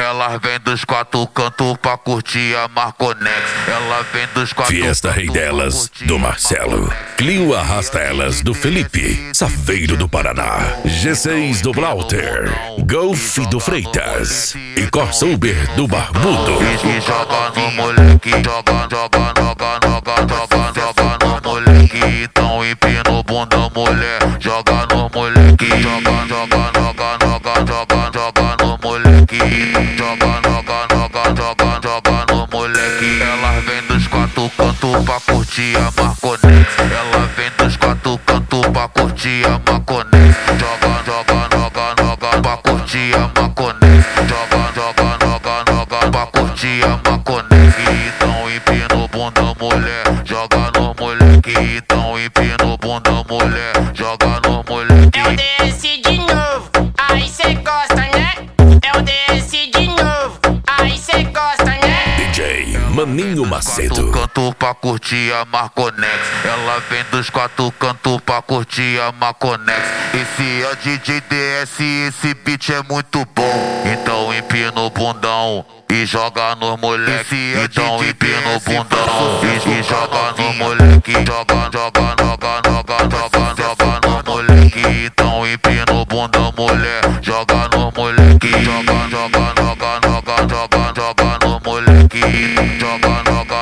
Ela vem dos quatro cantos pra curtir a Marconex. Ela vem dos quatro Fiesta Rei delas, do Marcelo. Clio Arrasta Elas, do Felipe. Safeiro do Paraná. G6 do Blauter. Golf do Freitas. E Corsa Uber do Barbudo. E joga no moleque, joga no moleque. Então empina o bunda, mulher. Joga no moleque, joga no moleque. Joga no moleque. Ela vem dos quatro cantos pra curtir a Marconex. Ela vem dos quatro cantos pra curtir a Marconex. Joga pra curtir a Marconex. Joga pra curtir a Marconex. Então empina o bunda, mulher. Joga no moleque. Então empina o bunda, mulher. Joga no moleque. Eu desci de novo, aí cê gosta, né? Eu desci de novo, aí cê gosta, né? DJ Maninho Macedo. Canto pra curtir a Marconex. Ela vem dos quatro cantos pra curtir a Marconex. Esse é DJ DS, esse beat é muito bom. Então empina o bundão e joga no moleque. Então empina o bundão e joga no moleque. Joga no moleque. Então empina o bundão, mulher. Joga no moleque. Joga no moleque. Joga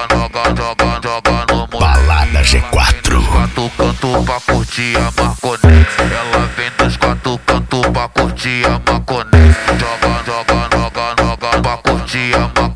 no moleque. Balada G4. Quatro cantos pra curtir a Marconex. Ela vem dos quatro cantos pra curtir a Marconex. Joga pra curtir a Marconex.